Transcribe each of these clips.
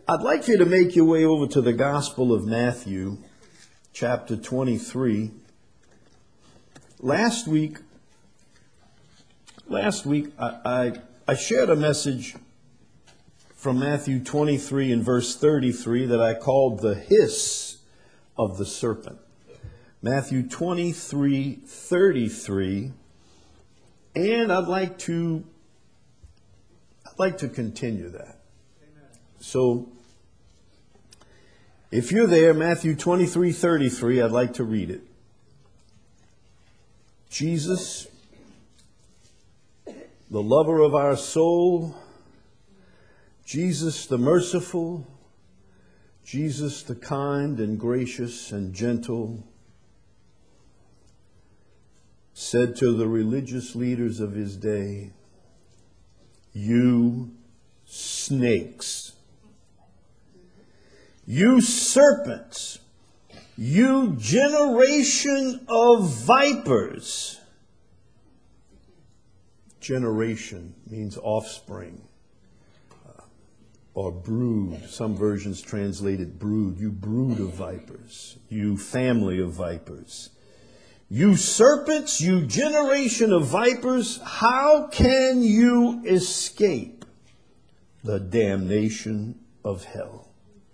I'd like you to make your way over to the Gospel of Matthew, chapter 23. Last week I shared a message from Matthew 23 and verse 33 that I called the hiss of the serpent. Matthew 23:33, and I'd like to continue that. So, if you're there, Matthew 23:33, I'd like to read it. Jesus, the lover of our soul, Jesus the merciful, Jesus the kind and gracious and gentle, said to the religious leaders of his day, "You snakes, you serpents, you generation of vipers." Generation means offspring or brood. Some versions translate it brood. You brood of vipers, you family of vipers. You serpents, you generation of vipers, how can you escape the damnation of hell?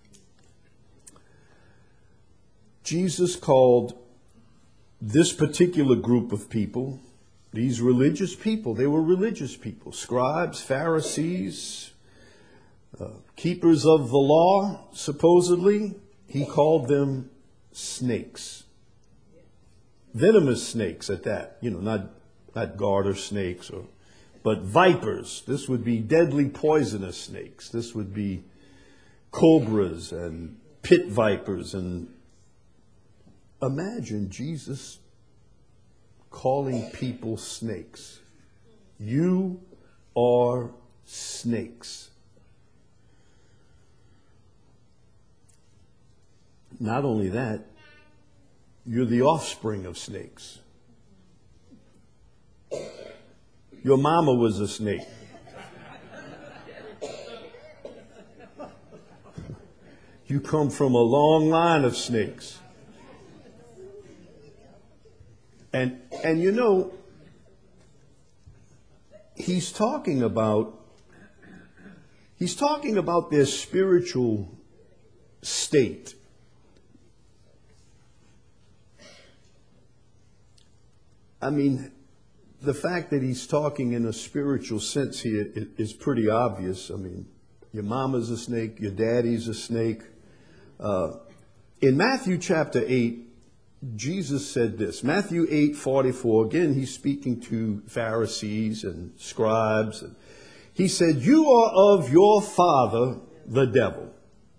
Jesus called this particular group of people, these religious people, they were religious people, scribes, Pharisees, keepers of the law, supposedly. He called them snakes. Venomous snakes at that, not garter snakes, but vipers. This would be deadly poisonous snakes. This would be cobras and pit vipers. And imagine Jesus calling people snakes. You are snakes. Not only that, you're the offspring of snakes. Your mama was a snake. You come from a long line of snakes. And he's talking about their spiritual state. I mean, the fact that he's talking in a spiritual sense here is pretty obvious. I mean, your mama's a snake, your daddy's a snake. In Matthew chapter 8, Jesus said this. Matthew 8:44, again, he's speaking to Pharisees and scribes. He said, "You are of your father, the devil,"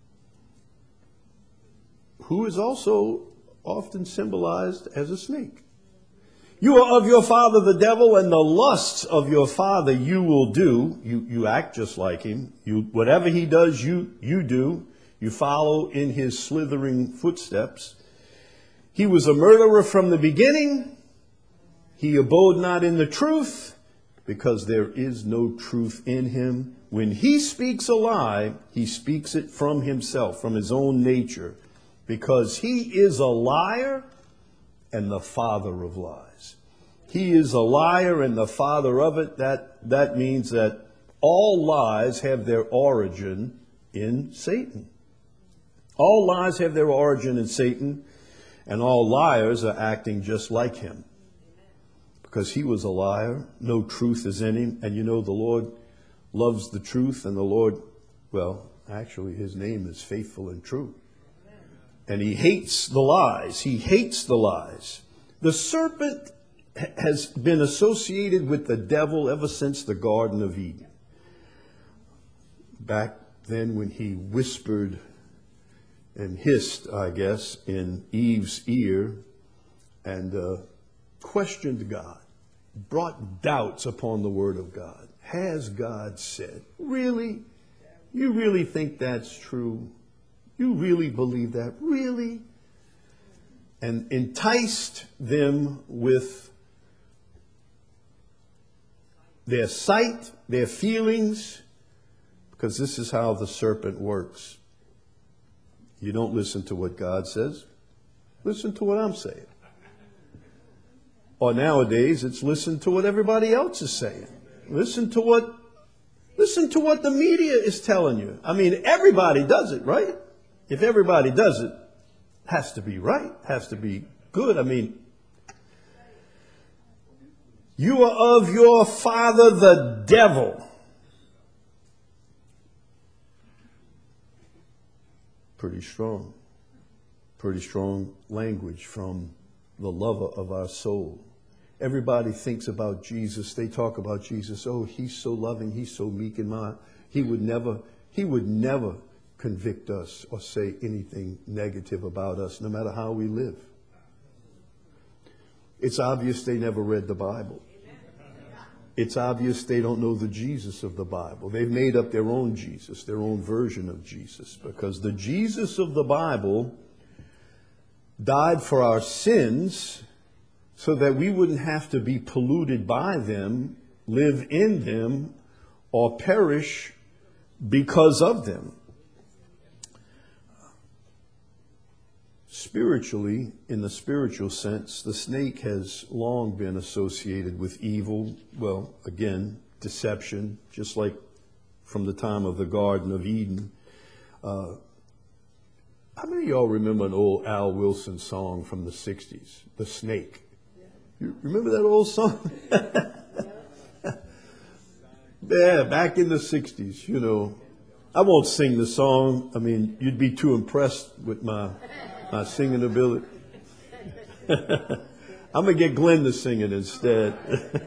who is also often symbolized as a snake. "You are of your father, the devil, and the lusts of your father you will do." You act just like him. Whatever he does, you do. You follow in his slithering footsteps. "He was a murderer from the beginning. He abode not in the truth, because there is no truth in him. When he speaks a lie, he speaks it from himself, from his own nature, because he is a liar and the father of lies." He is a liar and the father of it. That means that all lies have their origin in Satan. All lies have their origin in Satan, and all liars are acting just like him. Because he was a liar, no truth is in him, and the Lord loves the truth, and the Lord, actually his name is faithful and true. And he hates the lies. He hates the lies. The serpent has been associated with the devil ever since the Garden of Eden. Back then when he whispered and hissed, I guess, in Eve's ear and questioned God, brought doubts upon the word of God. Has God said? Really? You really think that's true? You really believe that? Really? And enticed them with their sight, their feelings, because this is how the serpent works. You don't listen to what God says. Listen to what I'm saying. Or nowadays, it's listen to what everybody else is saying. Listen to what the media is telling you. I mean, everybody does it, right? If everybody does it, it has to be right, has to be good. I mean, you are of your father the devil. Pretty strong language from the lover of our soul. Everybody thinks about Jesus. They talk about Jesus. Oh, he's so loving. He's so meek and mild. He would never convict us or say anything negative about us, no matter how we live. It's obvious they never read the Bible. It's obvious they don't know the Jesus of the Bible. They've made up their own Jesus, their own version of Jesus, because the Jesus of the Bible died for our sins so that we wouldn't have to be polluted by them, live in them, or perish because of them. Spiritually, in the spiritual sense, the snake has long been associated with evil. Well, again, deception, just like from the time of the Garden of Eden. How many of y'all remember an old Al Wilson song from the 60s, The Snake? You remember that old song? Yeah, back in the 60s, you know. I won't sing the song. I mean, you'd be too impressed with my singing ability. I'm going to get Glenn to sing it instead.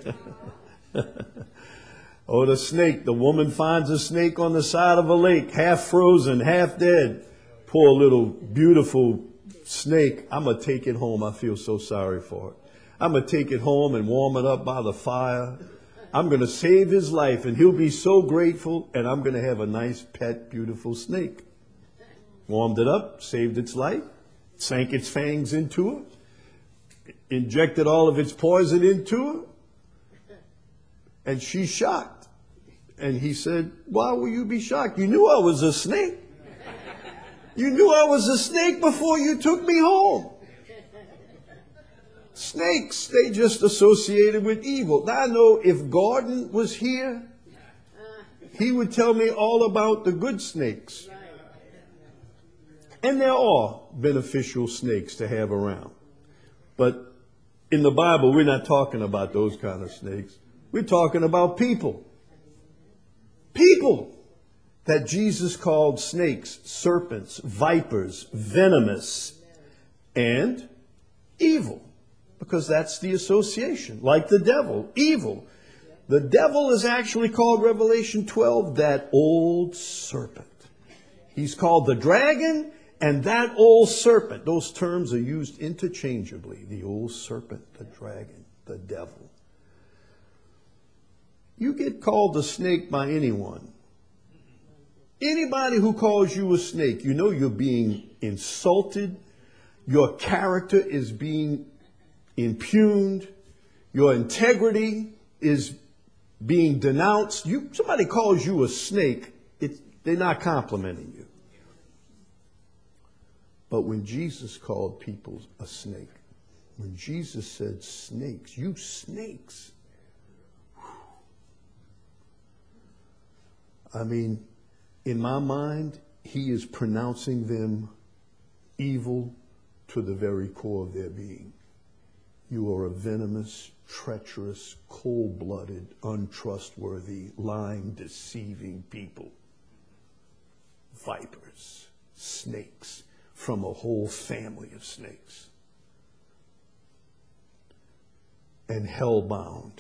Oh, the snake. The woman finds a snake on the side of a lake, half frozen, half dead. Poor little beautiful snake. I'm going to take it home. I feel so sorry for it. I'm going to take it home and warm it up by the fire. I'm going to save his life, and he'll be so grateful, and I'm going to have a nice, pet, beautiful snake. Warmed it up, saved its life, sank its fangs into her, injected all of its poison into her, and she's shocked. And he said, why will you be shocked? You knew I was a snake. You knew I was a snake before you took me home. Snakes, they just associated with evil. Now I know if Gordon was here, he would tell me all about the good snakes. And there are beneficial snakes to have around. But in the Bible, we're not talking about those kind of snakes. We're talking about people. People that Jesus called snakes, serpents, vipers, venomous, and evil. Because that's the association, like the devil, evil. The devil is actually called, Revelation 12, that old serpent. He's called the dragon and that old serpent. Those terms are used interchangeably. The old serpent, the dragon, the devil. You get called a snake by anyone. Anybody who calls you a snake, you know you're being insulted. Your character is being impugned, your integrity is being denounced. Somebody calls you a snake, they're not complimenting you. But when Jesus called people a snake, when Jesus said snakes, you snakes. I mean, in my mind, he is pronouncing them evil to the very core of their being. You are a venomous, treacherous, cold-blooded, untrustworthy, lying, deceiving people. Vipers, snakes, from a whole family of snakes. And hell-bound.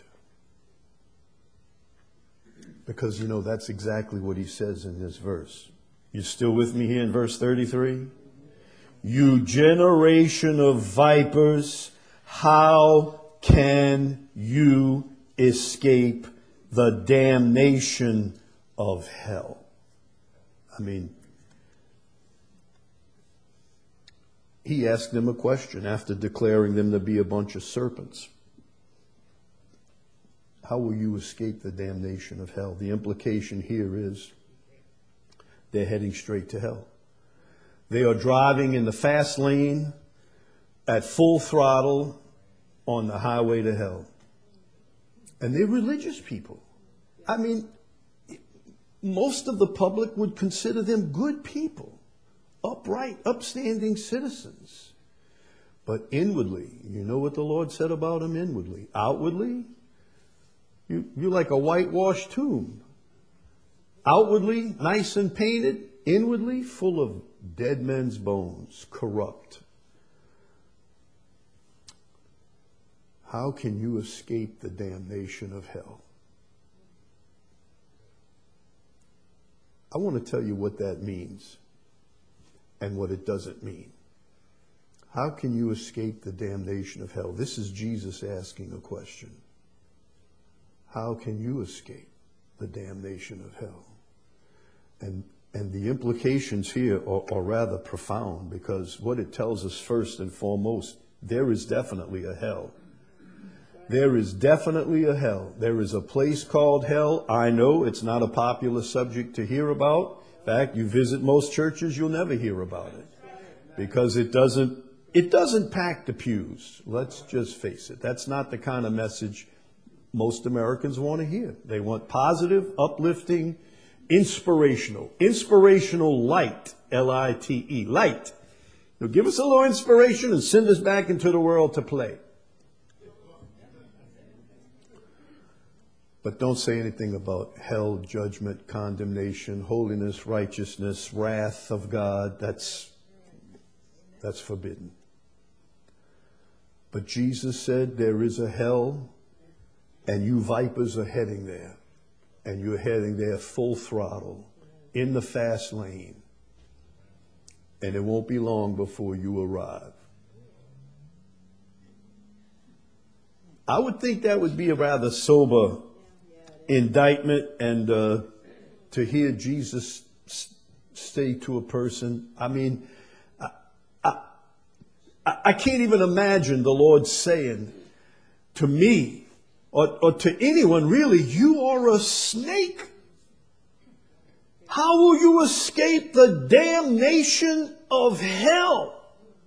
Because, you know, that's exactly what he says in this verse. You still with me here in verse 33? You generation of vipers, how can you escape the damnation of hell? I mean, he asked them a question after declaring them to be a bunch of serpents. How will you escape the damnation of hell? The implication here is they're heading straight to hell. They are driving in the fast lane at full throttle on the highway to hell. And they're religious people. I mean, most of the public would consider them good people, upright, upstanding citizens. But inwardly, you know what the Lord said about them inwardly. Outwardly, you're like a whitewashed tomb. Outwardly, nice and painted. Inwardly, full of dead men's bones, corrupt. How can you escape the damnation of hell? I want to tell you what that means and what it doesn't mean. How can you escape the damnation of hell? This is Jesus asking a question. How can you escape the damnation of hell? And the implications here are rather profound, because what it tells us first and foremost, there is definitely a hell. There is definitely a hell. There is a place called hell. I know it's not a popular subject to hear about. In fact, you visit most churches, you'll never hear about it, because it doesn't pack the pews. Let's just face it. That's not the kind of message most Americans want to hear. They want positive, uplifting, inspirational light, L-I-T-E, light. Now give us a little inspiration and send us back into the world to play. But don't say anything about hell, judgment, condemnation, holiness, righteousness, wrath of God. That's forbidden. But Jesus said there is a hell, and you vipers are heading there. And you're heading there full throttle, in the fast lane. And it won't be long before you arrive. I would think that would be a rather sober indictment, and to hear Jesus say to a person, I mean, I can't even imagine the Lord saying to me, or to anyone really, you are a snake. How will you escape the damnation of hell?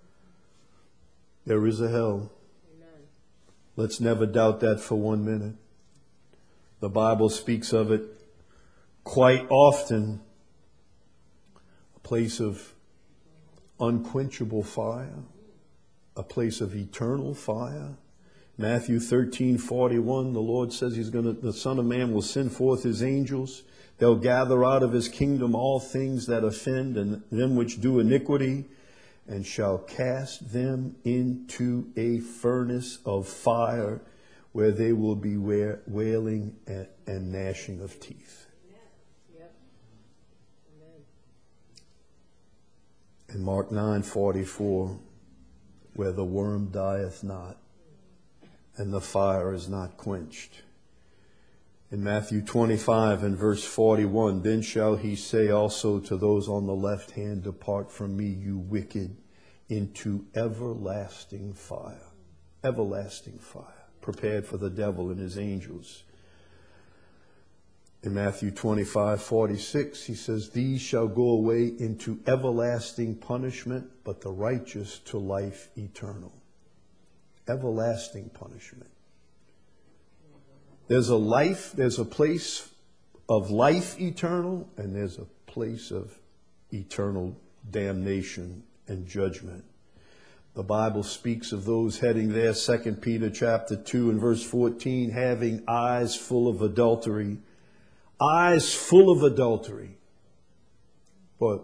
There is a hell. Amen. Let's never doubt that for 1 minute. The Bible speaks of it quite often. A place of unquenchable fire, a place of eternal fire. Matthew 13:41, the Lord says the Son of Man will send forth his angels. They'll gather out of his kingdom all things that offend and them which do iniquity, and shall cast them into a furnace of fire, where they will be wailing and gnashing of teeth. In Mark 9:44, where the worm dieth not, and the fire is not quenched. In Matthew 25 and verse 41, then shall he say also to those on the left hand, depart from me, you wicked, into everlasting fire. Everlasting fire, prepared for the devil and his angels. In Matthew 25:46, he says, these shall go away into everlasting punishment, but the righteous to life eternal. Everlasting punishment. There's a place of life eternal, and there's a place of eternal damnation and judgment. The Bible speaks of those heading there, 2 Peter chapter 2 and verse 14, having eyes full of adultery. Eyes full of adultery. Boy,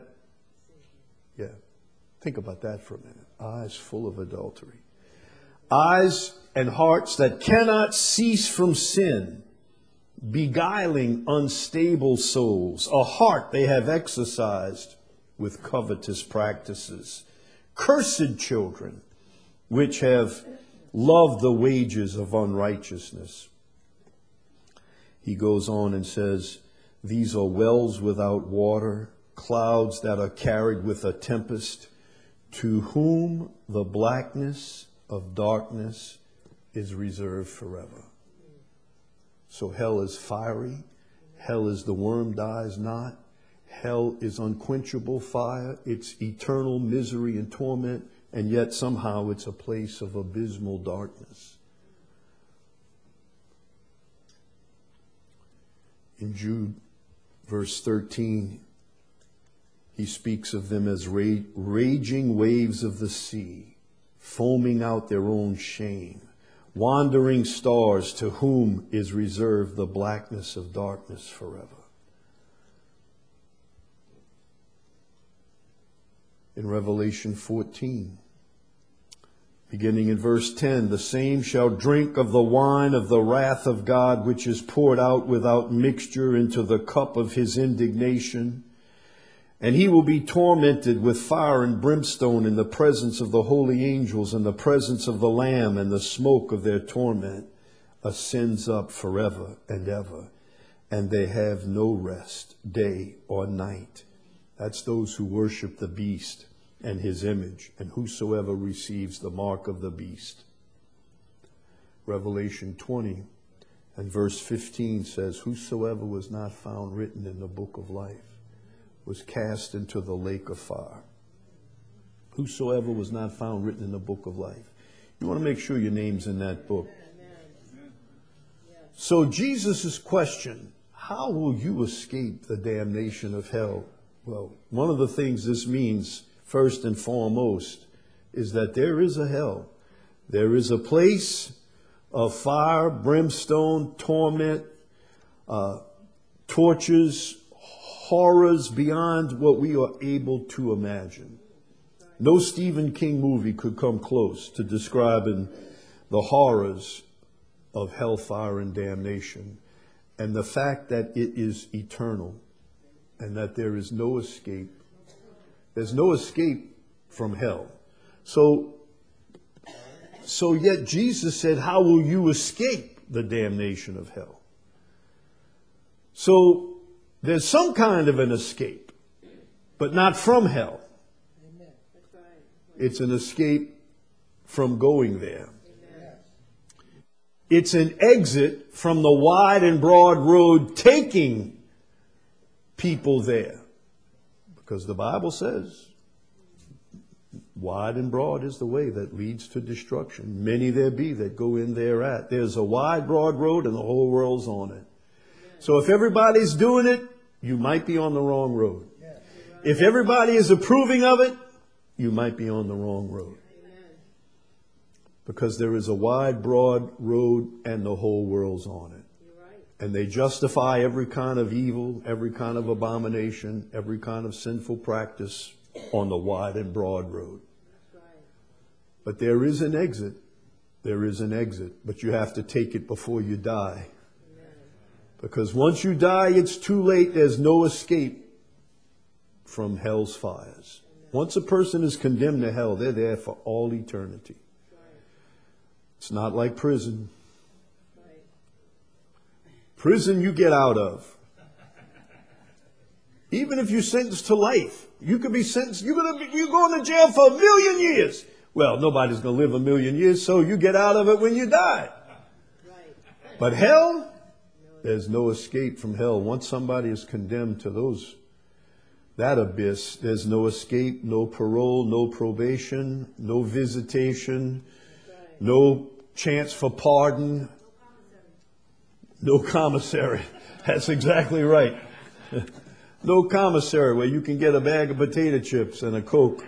think about that for a minute. Eyes full of adultery. Eyes and hearts that cannot cease from sin, beguiling unstable souls. A heart they have exercised with covetous practices. Cursed children, which have loved the wages of unrighteousness. He goes on and says, these are wells without water, clouds that are carried with a tempest, to whom the blackness of darkness is reserved forever. So hell is fiery. Hell is the worm dies not. Hell is unquenchable fire. It's eternal misery and torment. And yet somehow it's a place of abysmal darkness. In Jude, verse 13, he speaks of them as raging waves of the sea, foaming out their own shame, wandering stars to whom is reserved the blackness of darkness forever. In Revelation 14, beginning in verse 10, the same shall drink of the wine of the wrath of God, which is poured out without mixture into the cup of his indignation. And he will be tormented with fire and brimstone in the presence of the holy angels and the presence of the Lamb, and the smoke of their torment ascends up forever and ever. And they have no rest, day or night. That's those who worship the beast and his image, and whosoever receives the mark of the beast. Revelation 20 and verse 15 says, whosoever was not found written in the book of life was cast into the lake of fire. Whosoever was not found written in the book of life. You want to make sure your name's in that book. So Jesus' question, how will you escape the damnation of hell? Well, one of the things this means, first and foremost, is that there is a hell. There is a place of fire, brimstone, torment, tortures, horrors beyond what we are able to imagine. No Stephen King movie could come close to describing the horrors of hellfire and damnation, and the fact that it is eternal and that there is no escape. There's no escape from hell. So yet Jesus said, how will you escape the damnation of hell? So there's some kind of an escape, but not from hell. Amen. That's right. It's an escape from going there. Amen. It's an exit from the wide and broad road taking people there. Because the Bible says, wide and broad is the way that leads to destruction. Many there be that go in thereat. There's a wide, broad road and the whole world's on it. So if everybody's doing it, you might be on the wrong road. If everybody is approving of it, you might be on the wrong road. Because there is a wide, broad road and the whole world's on it. And they justify every kind of evil, every kind of abomination, every kind of sinful practice on the wide and broad road. But there is an exit. There is an exit. But you have to take it before you die. Because once you die, it's too late. There's no escape from hell's fires. Once a person is condemned to hell, they're there for all eternity. It's not like prison. Prison you get out of. Even if you're sentenced to life, you could be sentenced, you're going to jail for 1,000,000 years. Well, nobody's going to live 1,000,000 years, so you get out of it when you die. But hell, there's no escape from hell. Once somebody is condemned to that abyss, there's no escape, no parole, no probation, no visitation, no chance for pardon. No commissary. That's exactly right. No commissary where you can get a bag of potato chips and a Coke.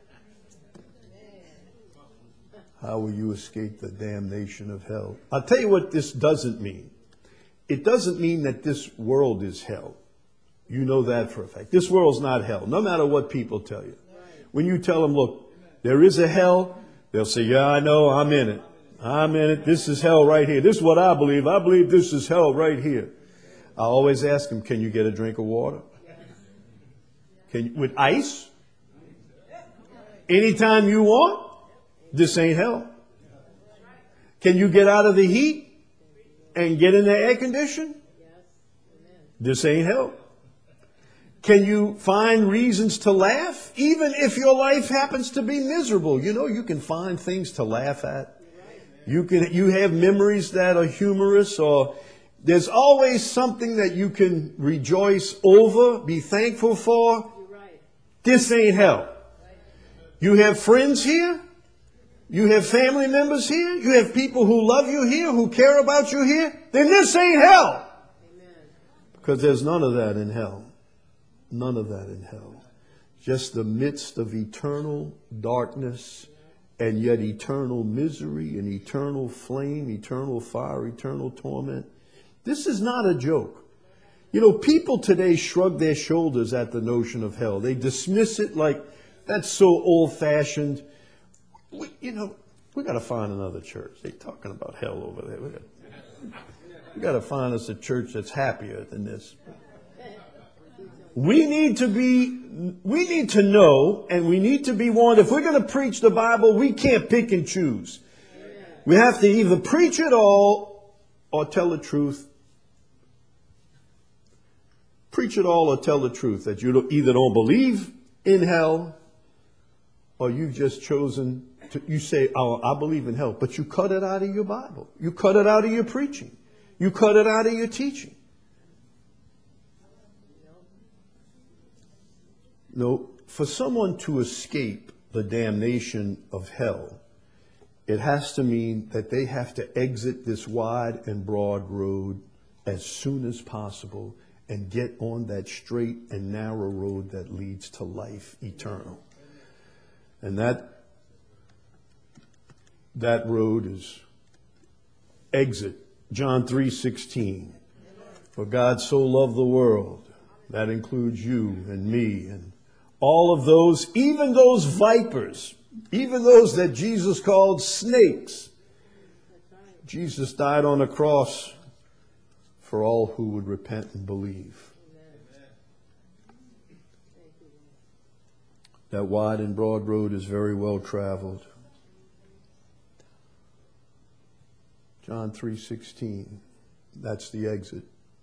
How will you escape the damnation of hell? I'll tell you what this doesn't mean. It doesn't mean that this world is hell. You know that for a fact. This world's not hell, no matter what people tell you. When you tell them, look, there is a hell, they'll say, yeah, I know, I'm in it. I'm in it. This is hell right here. This is what I believe. I believe this is hell right here. I always ask them, can you get a drink of water? With ice? Anytime you want? This ain't hell. Can you get out of the heat and get in the air condition? This ain't hell. Can you find reasons to laugh? Even if your life happens to be miserable. You know, you can find things to laugh at. You have memories that are humorous, or There's always something that you can rejoice over, be thankful for. You're right. This ain't hell. You have friends here. You have family members here. You have people who love you here, who care about you here. Then this ain't hell. Amen. Because there's none of that in hell. None of that in hell. Just the midst of eternal darkness and yet eternal misery and eternal flame, eternal fire, eternal torment. This is not a joke. You know, people today shrug their shoulders at the notion of hell. They dismiss it like that's so old-fashioned. We got to find another church. They're talking about hell over there. We got to find us a church that's happier than this. We need to know, and we need to be warned. If we're going to preach the Bible, we can't pick and choose. We have to either preach it all or tell the truth. Preach it all or tell the truth, that you either don't believe in hell or you've just chosen to, you say, oh, I believe in hell, but you cut it out of your Bible. You cut it out of your preaching. You cut it out of your teaching. No, for someone to escape the damnation of hell, it has to mean that they have to exit this wide and broad road as soon as possible and get on that straight and narrow road that leads to life eternal. And that road is exit. John 3:16. For God so loved the world. That includes you and me and all of those, even those vipers, even those that Jesus called snakes. Jesus died on a cross for all who would repent and believe. That wide and broad road is very well traveled. John 3:16. That's the exit.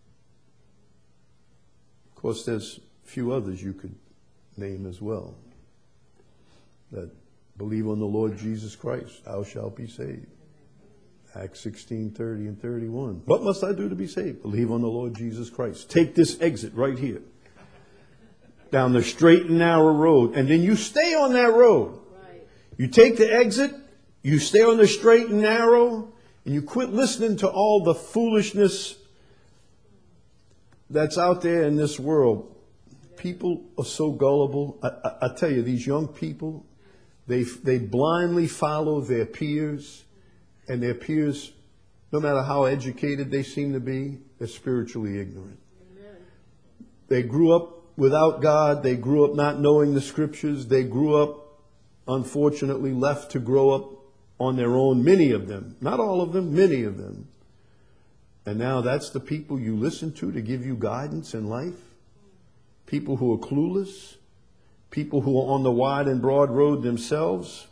Of course, there's a few others you could name as well. That believe on the Lord Jesus Christ, thou shalt be saved. Acts 16:30 and 31. What must I do to be saved? Believe on the Lord Jesus Christ. Take this exit right here. Down the straight and narrow road. And then you stay on that road. Right. You take the exit. You stay on the straight and narrow. And you quit listening to all the foolishness that's out there in this world. People are so gullible. I tell you, these young people, they blindly follow their peers. And their peers, no matter how educated they seem to be, they're spiritually ignorant. Amen. They grew up without God. They grew up not knowing the scriptures. They grew up, unfortunately, left to grow up on their own, many of them. Not all of them, many of them. And now that's the people you listen to give you guidance in life. People who are clueless. People who are on the wide and broad road themselves.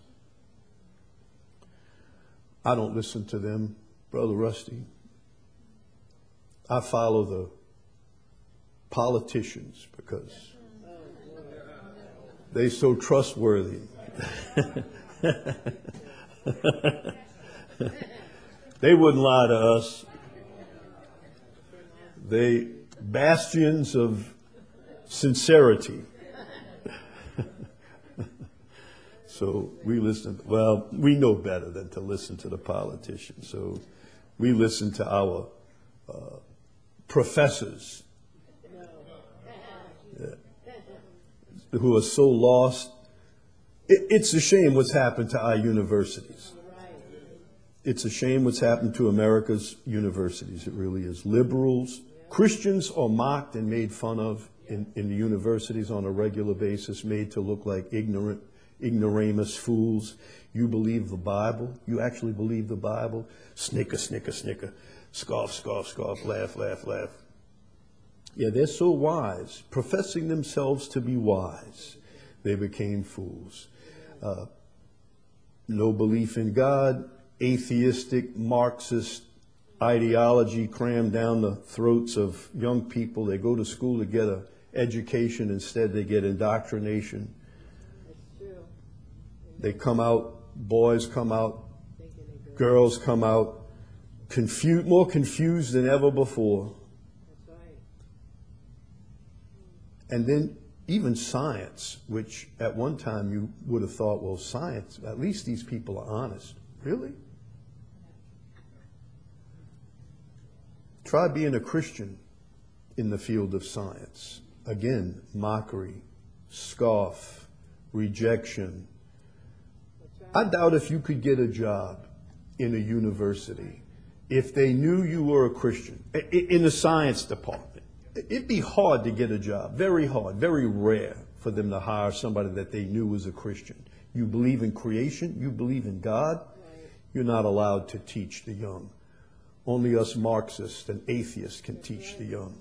I don't listen to them, Brother Rusty. I follow the politicians because they're so trustworthy. They wouldn't lie to us. They bastions of sincerity. So we listen. Well, we know better than to listen to the politicians. So we listen to our professors who are so lost. It's a shame what's happened to our universities. It's a shame what's happened to America's universities. It really is. Liberals, Christians are mocked and made fun of in the universities on a regular basis, made to look like ignoramus fools. You believe the Bible? You actually believe the Bible? Snicker, snicker, snicker. Scoff, scoff, scoff. Laugh, laugh, laugh. Yeah, they're so wise. Professing themselves to be wise, they became fools. No belief in God, atheistic, Marxist ideology crammed down the throats of young people. They go to school to get an education. Instead, they get indoctrination. They come out, boys come out, girls come out, more confused than ever before. That's right. And then even science, which at one time you would have thought, well, science, at least these people are honest. Really? Try being a Christian in the field of science. Again, mockery, scoff, rejection. I doubt if you could get a job in a university if they knew you were a Christian in the science department. It'd be hard to get a job, very hard, very rare for them to hire somebody that they knew was a Christian. You believe in creation, you believe in God, you're not allowed to teach the young. Only us Marxists and atheists can teach the young.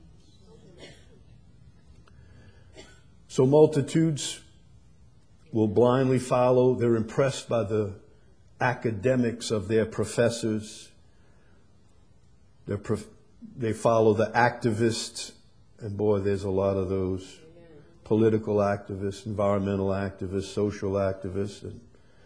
So multitudes will blindly follow. They're impressed by the academics of their professors. They follow the activists, and boy, there's a lot of those. Political activists, environmental activists, social activists. And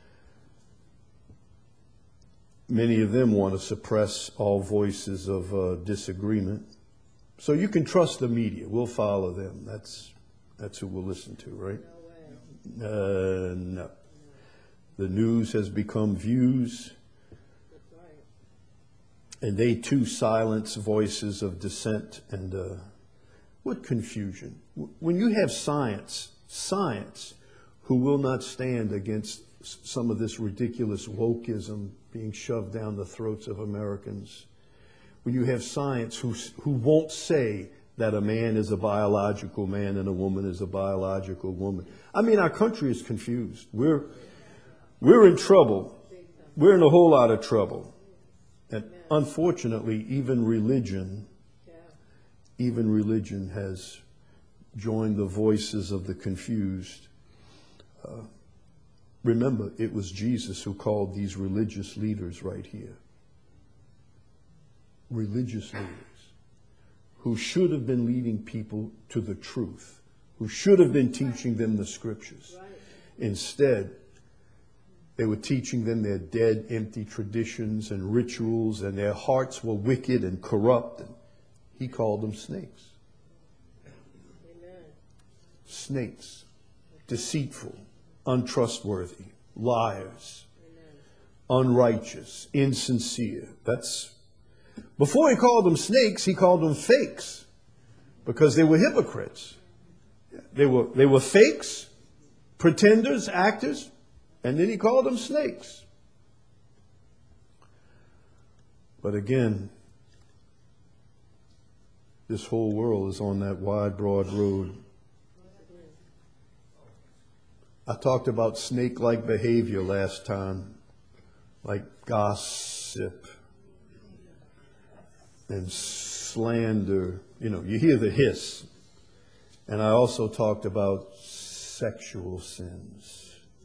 many of them want to suppress all voices of disagreement. So you can trust the media. We'll follow them. That's who we'll listen to, right? No. The news has become views. And they too silence voices of dissent and what confusion. When you have science who will not stand against some of this ridiculous wokeism being shoved down the throats of Americans, when you have science who won't say that a man is a biological man and a woman is a biological woman. I mean, our country is confused. We're in trouble. We're in a whole lot of trouble. And unfortunately, even religion has joined the voices of the confused. Remember, it was Jesus who called these religious leaders right here. Religious leaders who should have been leading people to the truth, who should have been teaching them the scriptures. Instead, they were teaching them their dead, empty traditions and rituals, and their hearts were wicked and corrupt. And he called them snakes. Amen. Snakes, deceitful, untrustworthy, liars, unrighteous, insincere. Before he called them snakes, he called them fakes, because they were hypocrites. They were fakes, pretenders, actors. And then he called them snakes. But again, this whole world is on that wide, broad road. I talked about snake-like behavior last time, like gossip and slander. You hear the hiss. And I also talked about sexual sins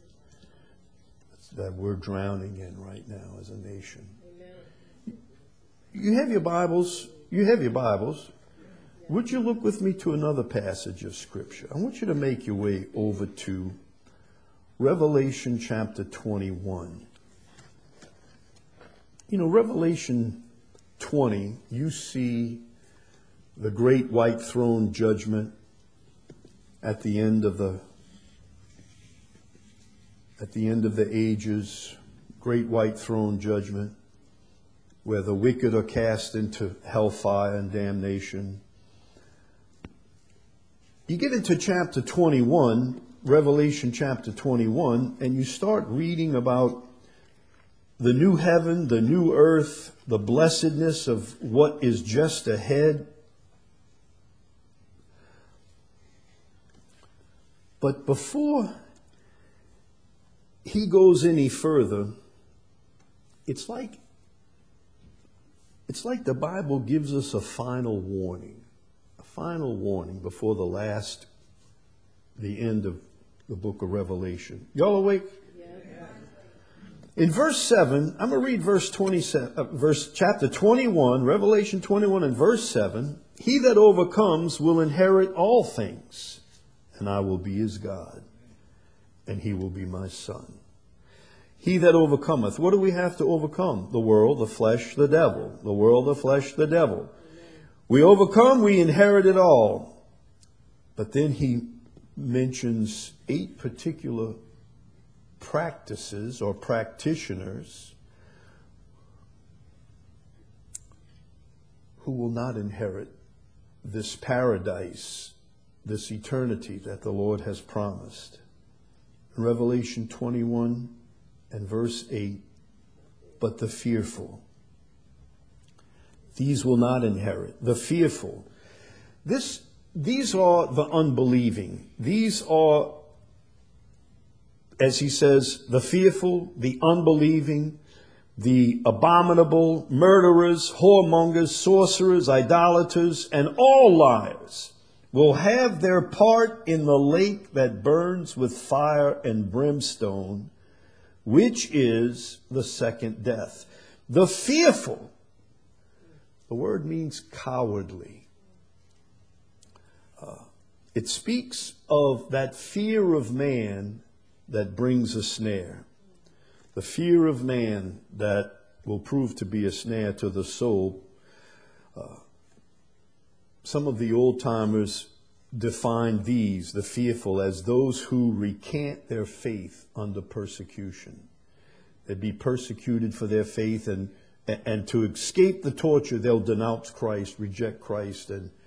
that we're drowning in right now as a nation. Amen. You have your Bibles. Would you look with me to another passage of Scripture? I want you to make your way over to Revelation chapter 21. Revelation 20, you see the great white throne judgment at the end of the ages, great white throne judgment, where the wicked are cast into hellfire and damnation. You get into chapter 21, Revelation chapter 21, and you start reading about the new heaven, the new earth, the blessedness of what is just ahead. But before he goes any further, it's like the Bible gives us a final warning before the end of the book of Revelation. Y'all awake? Yes. In verse 7, I'm going to read chapter 21, Revelation 21 and verse 7. He that overcomes will inherit all things, and I will be his God, and he will be my son. He that overcometh. What do we have to overcome? The world, the flesh, the devil. The world, the flesh, the devil. We overcome, we inherit it all. But then he mentions 8 particular practices or practitioners who will not inherit this paradise, this eternity that the Lord has promised. In Revelation 21 and verse 8, but the fearful. These will not inherit. The fearful. These are the unbelieving. These are, as he says, the fearful, the unbelieving, the abominable, murderers, whoremongers, sorcerers, idolaters, and all liars will have their part in the lake that burns with fire and brimstone, which is the second death. The fearful, the word means cowardly. It speaks of that fear of man that brings a snare. The fear of man that will prove to be a snare to the soul. Some of the old timers define these, the fearful, as those who recant their faith under persecution. They'd be persecuted for their faith, and to escape the torture, they'll denounce Christ, reject Christ,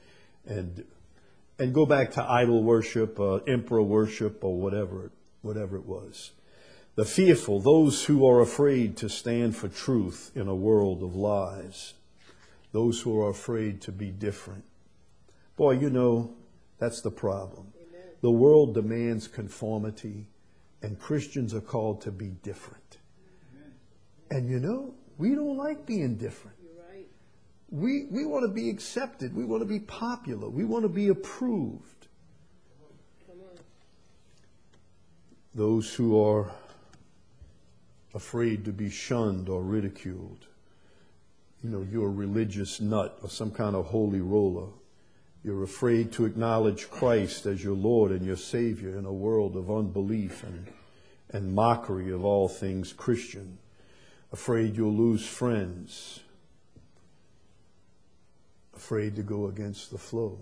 and go back to idol worship, emperor worship, or whatever it was. The fearful, those who are afraid to stand for truth in a world of lies. Those who are afraid to be different. Boy, that's the problem. Amen. The world demands conformity, and Christians are called to be different. Amen. And we don't like being different. You're right. We want to be accepted. We want to be popular. We want to be approved. Come on. Those who are afraid to be shunned or ridiculed. You're a religious nut or some kind of holy roller. You're afraid to acknowledge Christ as your Lord and your Savior in a world of unbelief and mockery of all things Christian. Afraid you'll lose friends. Afraid to go against the flow.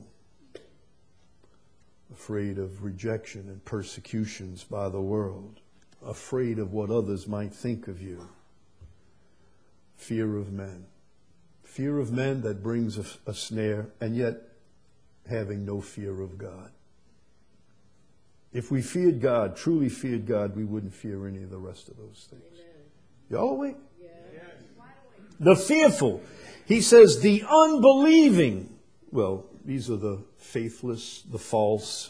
Afraid of rejection and persecutions by the world. Afraid of what others might think of you. Fear of men. Fear of men that brings a snare, and yet having no fear of God. If we feared God, truly feared God, we wouldn't fear any of the rest of those things. Amen. Y'all awake? Yes. The fearful. He says the unbelieving. Well, these are the faithless, the false,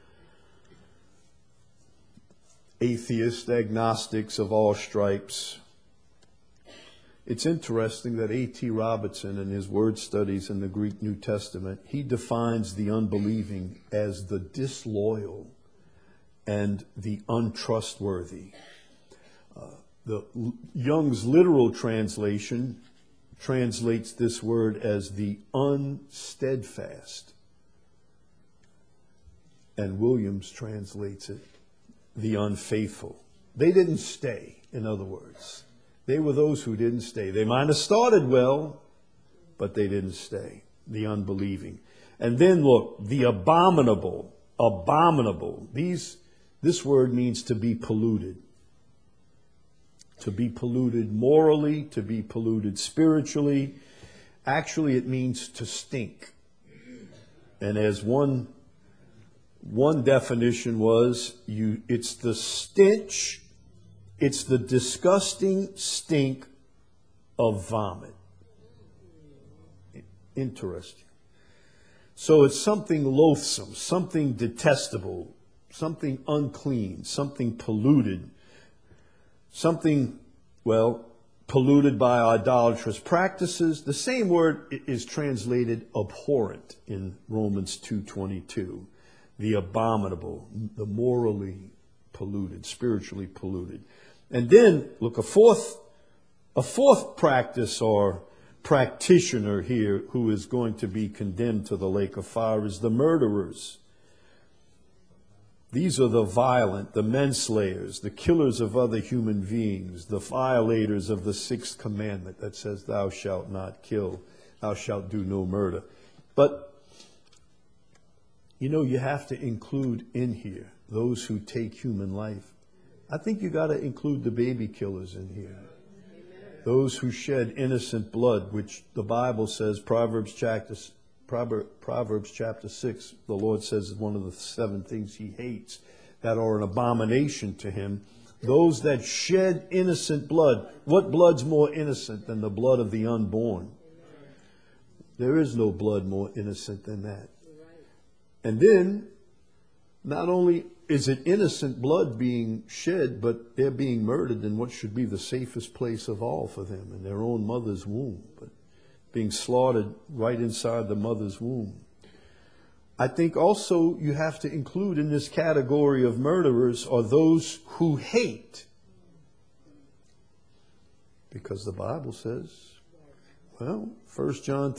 atheists, agnostics of all stripes. It's interesting that A.T. Robertson, in his word studies in the Greek New Testament, he defines the unbelieving as the disloyal and the untrustworthy. The Young's literal translation translates this word as the unsteadfast. And Williams translates it the unfaithful. They didn't stay, in other words. They were those who didn't stay. They might have started well, but they didn't stay. The unbelieving. And then look, the abominable. Abominable. This word means to be polluted. To be polluted morally, to be polluted spiritually. Actually, it means to stink. And as one definition was, it's the stench, it's the disgusting stink of vomit. Interesting. So it's something loathsome, something detestable, something unclean, something polluted, something, polluted by idolatrous practices. The same word is translated abhorrent in Romans 2:22. The abominable, the morally polluted, spiritually polluted. And then, look, a fourth practice or practitioner here who is going to be condemned to the lake of fire is the murderers. These are the violent, the menslayers, the killers of other human beings, the violators of the sixth commandment that says, thou shalt not kill, thou shalt do no murder. But, you have to include in here those who take human life. I think you got to include the baby killers in here. Those who shed innocent blood, which the Bible says, Proverbs chapter 6, the Lord says is one of the 7 things he hates that are an abomination to him. Those that shed innocent blood. What blood's more innocent than the blood of the unborn? There is no blood more innocent than that. And then, not only is it innocent blood being shed, but they're being murdered in what should be the safest place of all for them, in their own mother's womb, but being slaughtered right inside the mother's womb. I think also you have to include in this category of murderers are those who hate. Because the Bible says, 1 John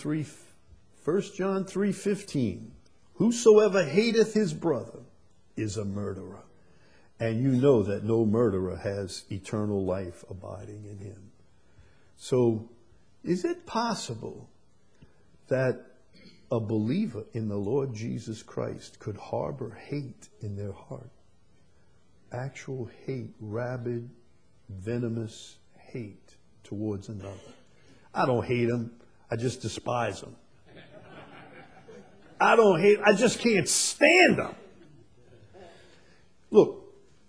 3:15, whosoever hateth his brother is a murderer. And you know that no murderer has eternal life abiding in him. So, is it possible that a believer in the Lord Jesus Christ could harbor hate in their heart? Actual hate, rabid, venomous hate towards another. I don't hate him. I just despise him. I just can't stand him. Look,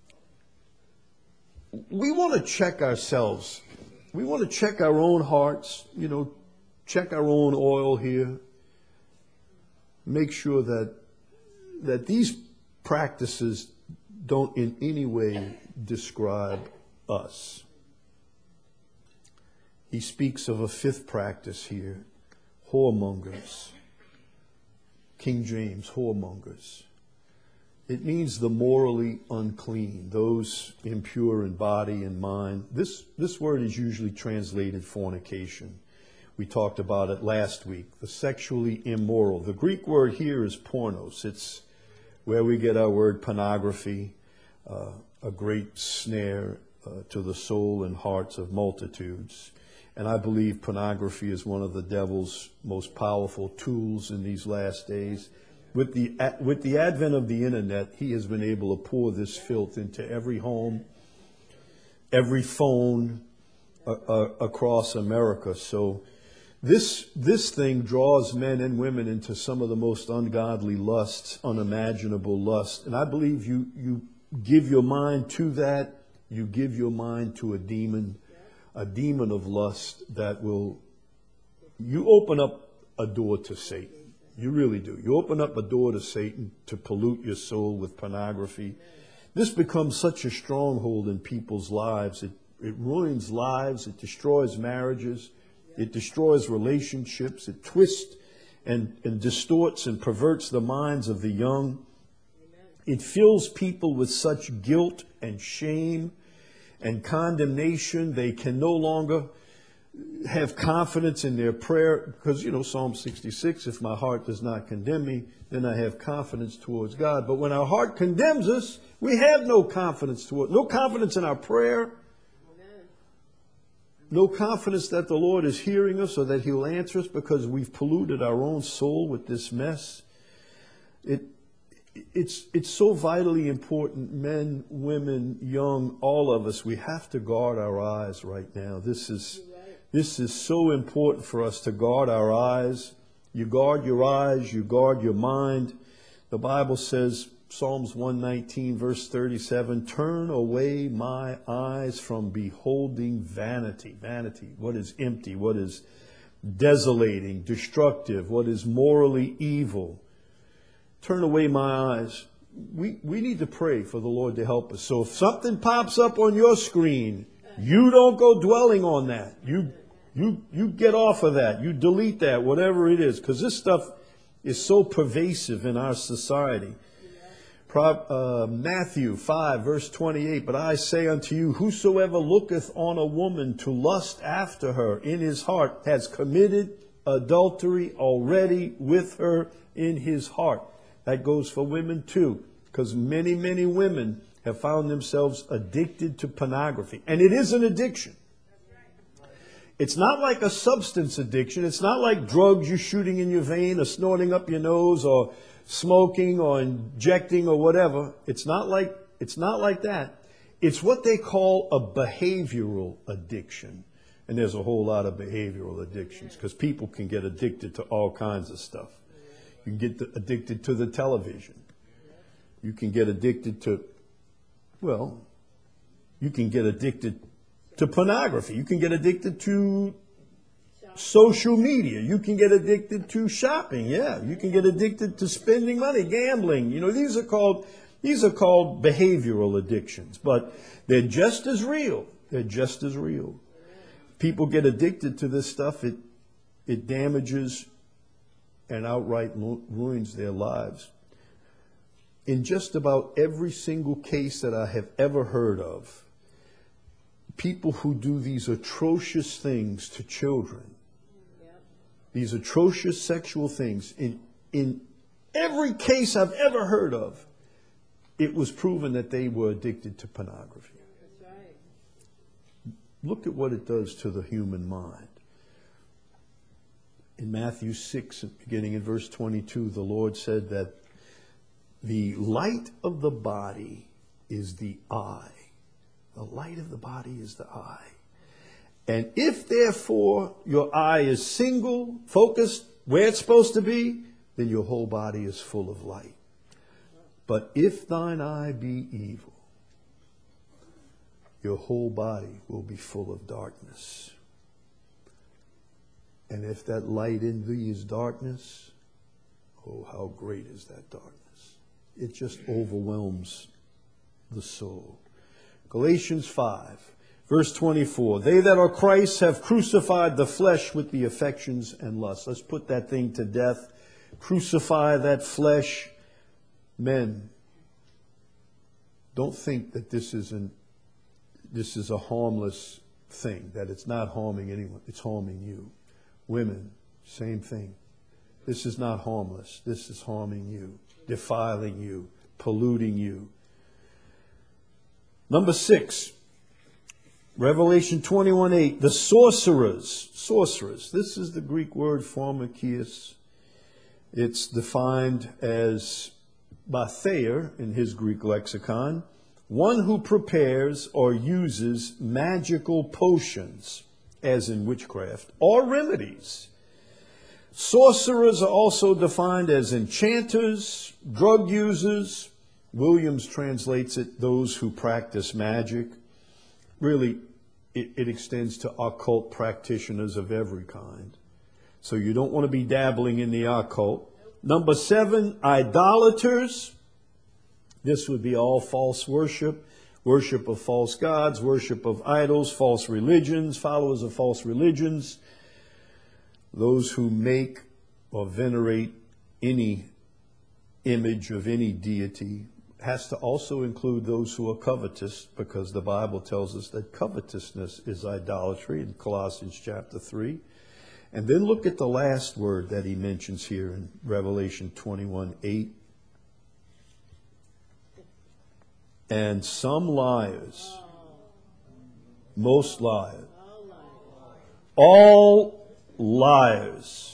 we want to check ourselves. We want to check our own hearts, check our own oil here. Make sure that these practices don't in any way describe us. He speaks of a 5th practice here, whoremongers. King James, whoremongers. It means the morally unclean, those impure in body and mind. This word is usually translated fornication. We talked about it last week. The sexually immoral. The Greek word here is pornos. It's where we get our word pornography, a great snare to the soul and hearts of multitudes. And I believe pornography is one of the devil's most powerful tools in these last days. With the advent of the internet, he has been able to pour this filth into every home, every phone across America. So this thing draws men and women into some of the most ungodly lusts, unimaginable lust. And I believe you give your mind to that, you give your mind to a demon of lust that you open up a door to Satan. You really do. You open up a door to Satan to pollute your soul with pornography. This becomes such a stronghold in people's lives. It ruins lives. It destroys marriages. It destroys relationships. It twists and distorts and perverts the minds of the young. It fills people with such guilt and shame and condemnation. They can no longer have confidence in their prayer, because Psalm 66, if my heart does not condemn me, then I have confidence towards God. But when our heart condemns us, we have no confidence in our prayer, no confidence that the Lord is hearing us or that he'll answer us, because we've polluted our own soul with this mess. It's so vitally important, men, women, young, all of us. We have to guard our eyes right now. This is so important for us to guard our eyes. You guard your eyes, you guard your mind. The Bible says, Psalms 119, verse 37, turn away my eyes from beholding vanity. Vanity, what is empty, what is desolating, destructive, what is morally evil. Turn away my eyes. We need to pray for the Lord to help us. So if something pops up on your screen, you don't go dwelling on that. You get off of that. You delete that, whatever it is, because this stuff is so pervasive in our society. Matthew 5, verse 28, but I say unto you, whosoever looketh on a woman to lust after her in his heart has committed adultery already with her in his heart. That goes for women too. because many, many women have found themselves addicted to pornography. And it is an addiction. It's not like a substance addiction. It's not like drugs you're shooting in your vein or snorting up your nose or smoking or injecting or whatever. It's not like that. It's what they call a behavioral addiction. And there's a whole lot of behavioral addictions because people can get addicted to all kinds of stuff. You can get addicted to the television. You can get addicted to, you can get addicted to pornography. You can get addicted to social media. You can get addicted to shopping. Yeah. You can get addicted to spending money, gambling. You know, these are called behavioral addictions, but they're just as real. They're just as real. People get addicted to this stuff. It damages and outright ruins their lives. In just about every single case that I have ever heard of, people who do these atrocious things to children, these atrocious sexual things, in every case I've ever heard of, it was proven that they were addicted to pornography. That's right. Look at what it does to the human mind. In Matthew 6, beginning in verse 22, the Lord said that the light of the body is the eye. The light of the body is the eye. And if therefore your eye is single, focused where it's supposed to be, then your whole body is full of light. But if thine eye be evil, your whole body will be full of darkness. And if that light in thee is darkness, oh, how great is that darkness. It just overwhelms the soul. Galatians 5, verse 24. They that are Christ have crucified the flesh with the affections and lusts. Let's put that thing to death. Crucify that flesh. Men, don't think that this is a harmless thing, that it's not harming anyone. It's harming you. Women, same thing. This is not harmless. This is harming you, defiling you, polluting you. Number 6, Revelation 21:8, the sorcerers. Sorcerers. This is the Greek word pharmakias. It's defined as bathair in his Greek lexicon, one who prepares or uses magical potions, as in witchcraft, or remedies. Sorcerers are also defined as enchanters, drug users. Williams translates it, those who practice magic. Really, it extends to occult practitioners of every kind. So you don't want to be dabbling in the occult. Number 7, idolaters. This would be all false worship, worship of false gods, worship of idols, false religions, followers of false religions. Those who make or venerate any image of any deity. Has to also include those who are covetous, because the Bible tells us that covetousness is idolatry in Colossians chapter 3. And then look at the last word that he mentions here in Revelation 21:8. And some liars, most liars, all liars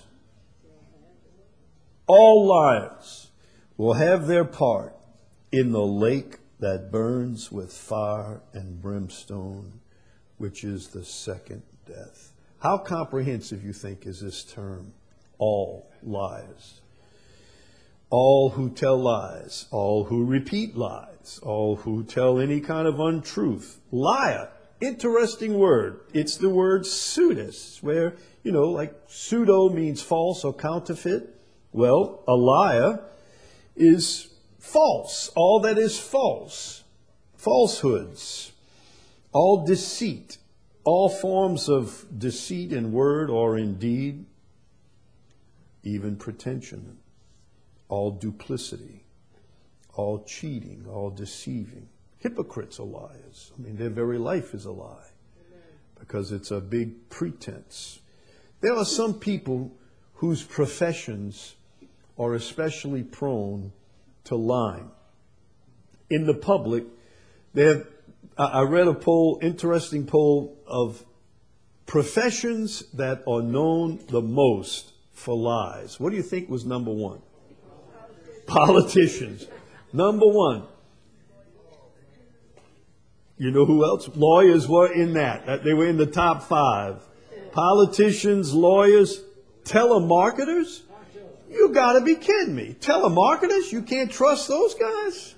will have their part in the lake that burns with fire and brimstone, which is the second death. How comprehensive, you think, is this term, all liars? All who tell lies, all who repeat lies, all who tell any kind of untruth. Liar, interesting word. It's the word pseudus, where, like pseudo means false or counterfeit. Well, a liar is false, all that is false, falsehoods, all deceit, all forms of deceit in word or in deed, even pretension, all duplicity, all cheating, all deceiving. Hypocrites are liars. I mean, their very life is a lie because it's a big pretense. There are some people whose professions are especially prone to lying. in the public. I read a poll, interesting poll of professions that are known the most for lies. What do you think was number one? Politicians. Number one. You know who else? Lawyers were in that. They were in the top 5. Politicians, lawyers, telemarketers. You got to be kidding me. Telemarketers? You can't trust those guys?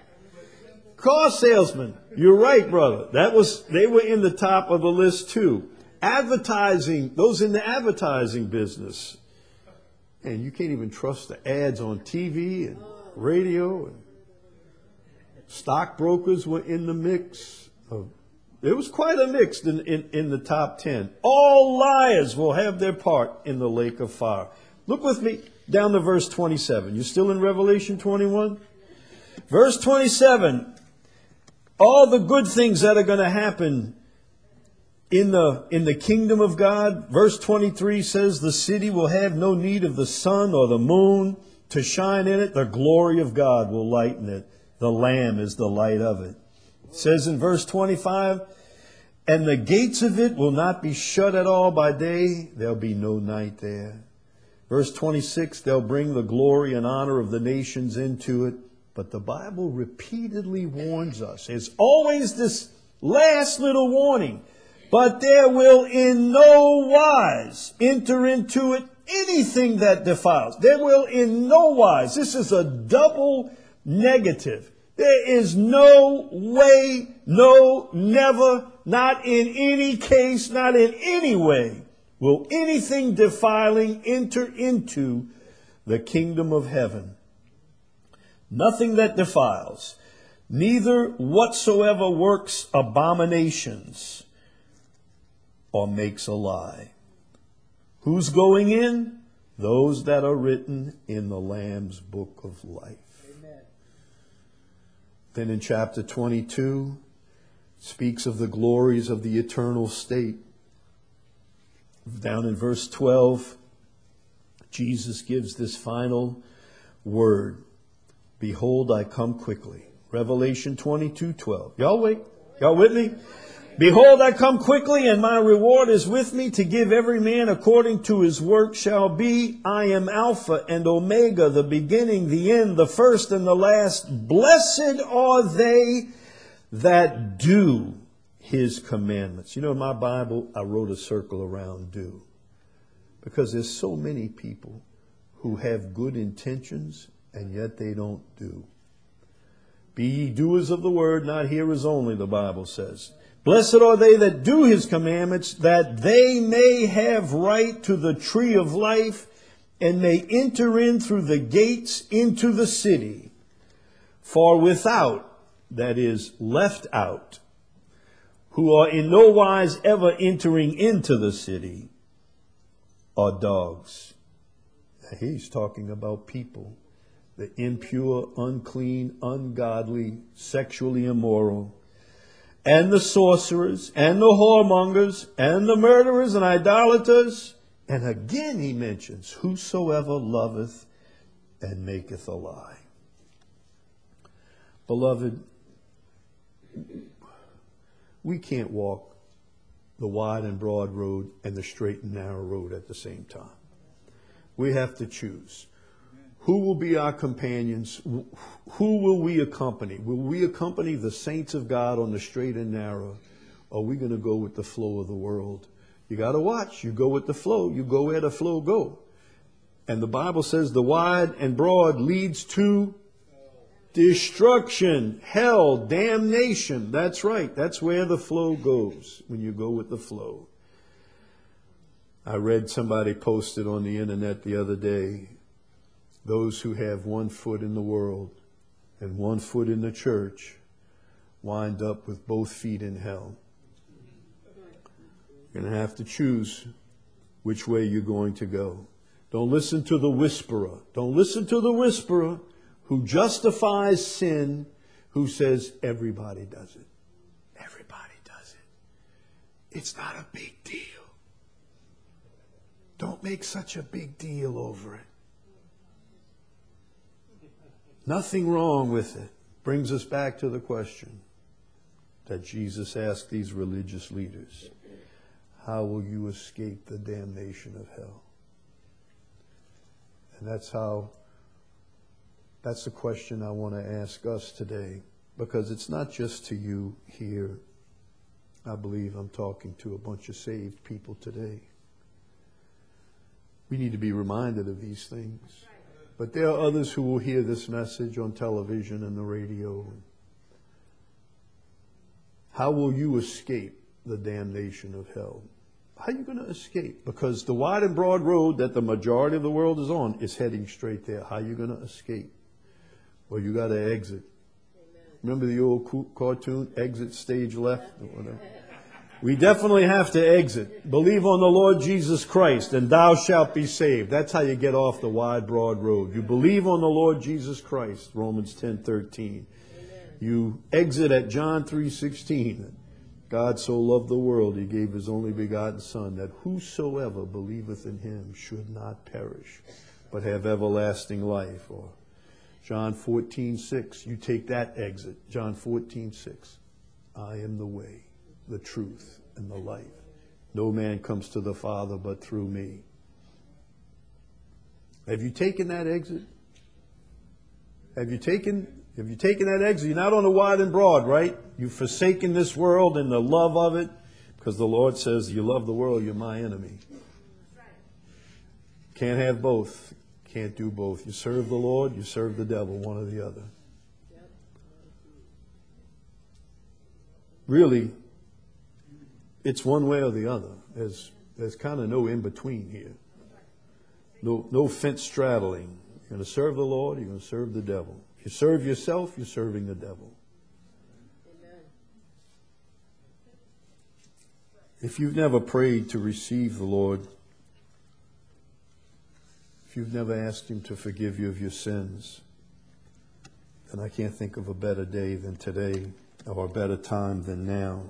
Car salesmen. You're right, brother. They were in the top of the list too. Advertising, those in the advertising business. And you can't even trust the ads on TV and radio. And stockbrokers were in the mix. There was quite a mix in the top 10. All liars will have their part in the lake of fire. Look with me down to verse 27. You still in Revelation 21? Verse 27. All the good things that are going to happen in the kingdom of God. Verse 23 says the city will have no need of the sun or the moon to shine in it. The glory of God will lighten it. The Lamb is the light of it. It says in verse 25, and the gates of it will not be shut at all by day. There'll be no night there. Verse 26, they'll bring the glory and honor of the nations into it. But the Bible repeatedly warns us. There's always this last little warning. But there will in no wise enter into it anything that defiles. There will in no wise. This is a double negative. There is no way, no, never, not in any case, not in any way will anything defiling enter into the kingdom of heaven. Nothing that defiles, neither whatsoever works abominations or makes a lie. Who's going in? Those that are written in the Lamb's book of life. Amen. Then in chapter 22, speaks of the glories of the eternal state. Down in verse 12, Jesus gives this final word. Behold, I come quickly. Revelation 22:12. Y'all wait. Y'all with me? Behold, I come quickly, and my reward is with me to give every man according to his work shall be. I am Alpha and Omega, the beginning, the end, the first and the last. Blessed are they that do his commandments. You know, in my Bible, I wrote a circle around do. Because there's so many people who have good intentions, and yet they don't do. Be ye doers of the word, not hearers only, the Bible says. Blessed are they that do his commandments, that they may have right to the tree of life, and may enter in through the gates into the city. For without, that is, left out, who are in no wise ever entering into the city, are dogs. Now, he's talking about people, the impure, unclean, ungodly, sexually immoral, and the sorcerers, and the whoremongers, and the murderers and idolaters. And again he mentions, whosoever loveth and maketh a lie. Beloved, we can't walk the wide and broad road and the straight and narrow road at the same time. We have to choose. Who will be our companions? Who will we accompany? Will we accompany the saints of God on the straight and narrow? Or are we going to go with the flow of the world? You got to watch. You go with the flow. You go where the flow go. And the Bible says the wide and broad leads to destruction, hell, damnation. That's right. That's where the flow goes when you go with the flow. I read somebody posted on the internet the other day, those who have one foot in the world and one foot in the church wind up with both feet in hell. You're going to have to choose which way you're going to go. Don't listen to the whisperer. Don't listen to the whisperer who justifies sin, who says everybody does it. Everybody does it. It's not a big deal. Don't make such a big deal over it. Nothing wrong with it. Brings us back to the question that Jesus asked these religious leaders. How will you escape the damnation of hell? And that's the question I want to ask us today, because it's not just to you here. I believe I'm talking to a bunch of saved people today. We need to be reminded of these things. But there are others who will hear this message on television and the radio. How will you escape the damnation of hell? How are you going to escape? Because the wide and broad road that the majority of the world is on is heading straight there. How are you going to escape? Well, you got to exit. Amen. Remember the old cartoon, Exit Stage Left? Or whatever? We definitely have to exit. Believe on the Lord Jesus Christ, and thou shalt be saved. That's how you get off the wide, broad road. You believe on the Lord Jesus Christ, Romans 10:13. You exit at John 3:16. God so loved the world, he gave his only begotten Son, that whosoever believeth in him should not perish, but have everlasting life. Or John 14:6. You take that exit. John 14:6. I am the way, the truth, and the life. No man comes to the Father but through me. Have you taken that exit? Have you taken that exit? You're not on the wide and broad, right? You've forsaken this world and the love of it, because the Lord says, you love the world, you're my enemy. Can't have both. Can't do both. You serve the Lord, you serve the devil, one or the other. Really, it's one way or the other. There's kind of no in between here. No fence straddling. You're going to serve the Lord, you're going to serve the devil. If you serve yourself, you're serving the devil. Amen. If you've never prayed to receive the Lord, if you've never asked him to forgive you of your sins, then I can't think of a better day than today, or a better time than now,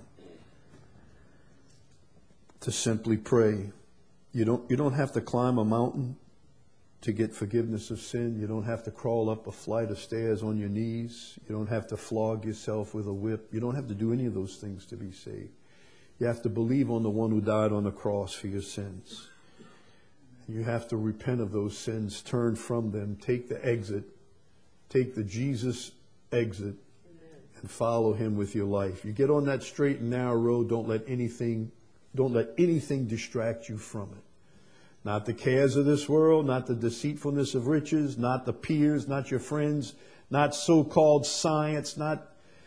to simply pray. You don't have to climb a mountain to get forgiveness of sin. You don't have to crawl up a flight of stairs on your knees. You don't have to flog yourself with a whip. You don't have to do any of those things to be saved. You have to believe on the one who died on the cross for your sins. You have to repent of those sins, turn from them, take the exit, take the Jesus exit, and follow him with your life. You get on that straight and narrow road, don't let anything distract you from it. Not the cares of this world, not the deceitfulness of riches, not the peers, not your friends, not so-called science, not...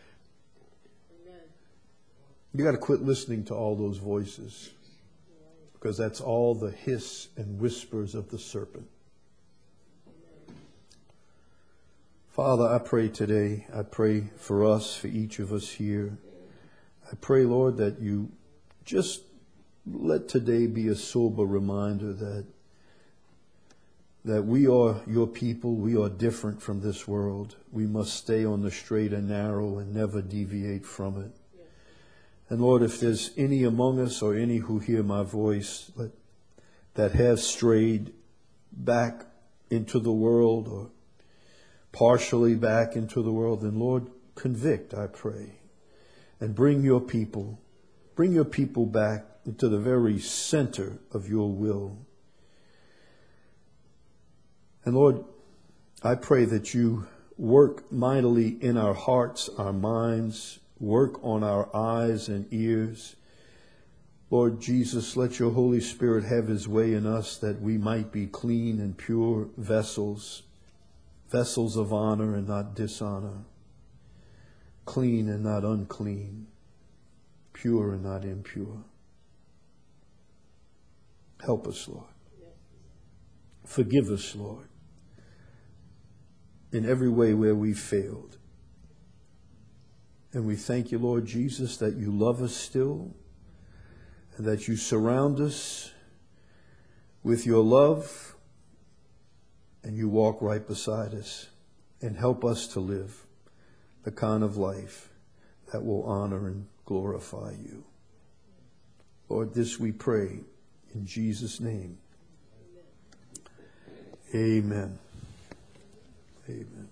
You got to quit listening to all those voices, because that's all the hiss and whispers of the serpent. Father, I pray today, I pray for us, for each of us here. I pray, Lord, that you just let today be a sober reminder that we are your people. We are different from this world. We must stay on the straight and narrow and never deviate from it. And Lord, if there's any among us or any who hear my voice that have strayed back into the world or partially back into the world, then Lord, convict, I pray, and bring your people back into the very center of your will. And Lord, I pray that you work mightily in our hearts, our minds, work on our eyes and ears. Lord Jesus, let your Holy Spirit have his way in us, that we might be clean and pure vessels of honor and not dishonor, clean and not unclean, pure and not impure. Help us, Lord. Forgive us, Lord, in every way where we failed. And we thank you, Lord Jesus, that you love us still, and that you surround us with your love, and you walk right beside us and help us to live the kind of life that will honor and glorify you. Lord, this we pray in Jesus' name. Amen. Amen.